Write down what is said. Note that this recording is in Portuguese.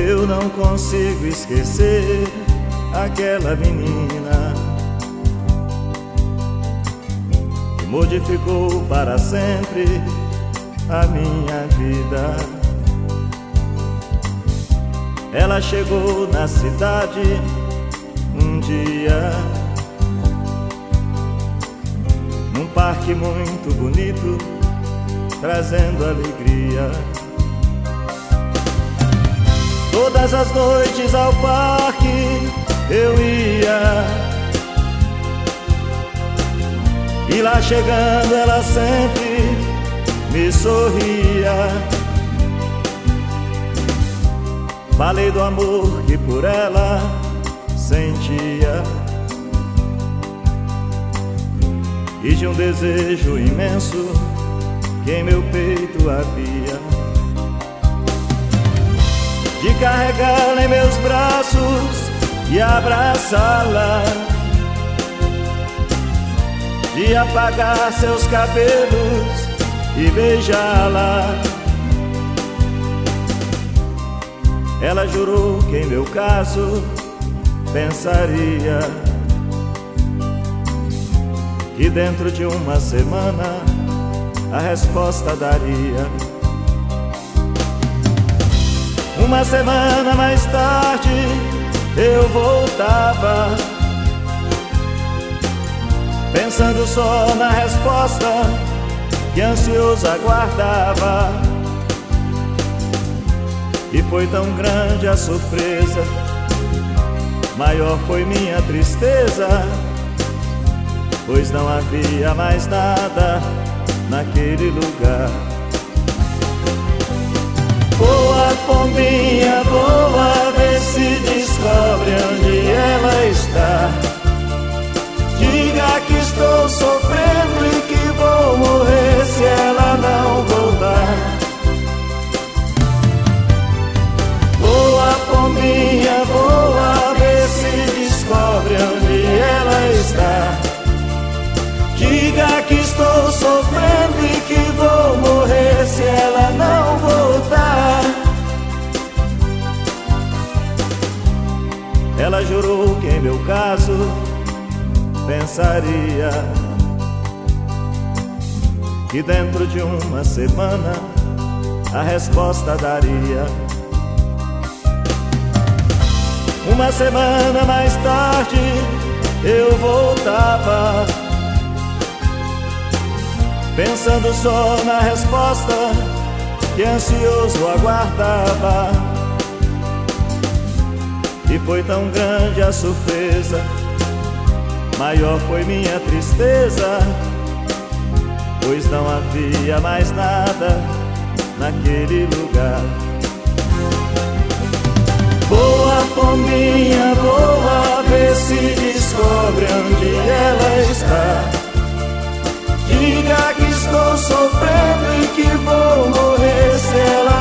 Eu não consigo esquecer aquela menina que modificou para sempre a minha vida. Ela chegou na cidade um dia, num parque muito bonito, trazendo alegria. Todas as noites ao parque eu ia, e lá chegando ela sempre me sorria. Falei do amor que por ela sentia e de um desejo imenso que em meu peito havia, de carregá-la em meus braços e abraçá-la, de apagar seus cabelos e beijá-la. Ela jurou que em meu caso pensaria, que dentro de uma semana a resposta daria. Uma semana mais tarde eu voltava, pensando só na resposta que ansioso aguardava. E foi tão grande a surpresa, maior foi minha tristeza, pois não havia mais nada naquele lugar. Voa, pombinha, voa, vê se descobre onde ela está. Diga que estou sofrendo e que vou morrer se ela não voltar. Voa, pombinha, voa, vê se descobre onde ela está. Diga que estou sofrendo e que vou morrer se ela não voltar. Ela jurou que em meu caso pensaria, que dentro de uma semana a resposta daria. Uma semana mais tarde eu voltava, pensando só na resposta que ansioso aguardava. E foi tão grande a surpresa, maior foi minha tristeza, pois não havia mais nada naquele lugar. Voa, pombinha, voa, vê se descobre onde ela está. Diga que estou sofrendo e que vou morrer se ela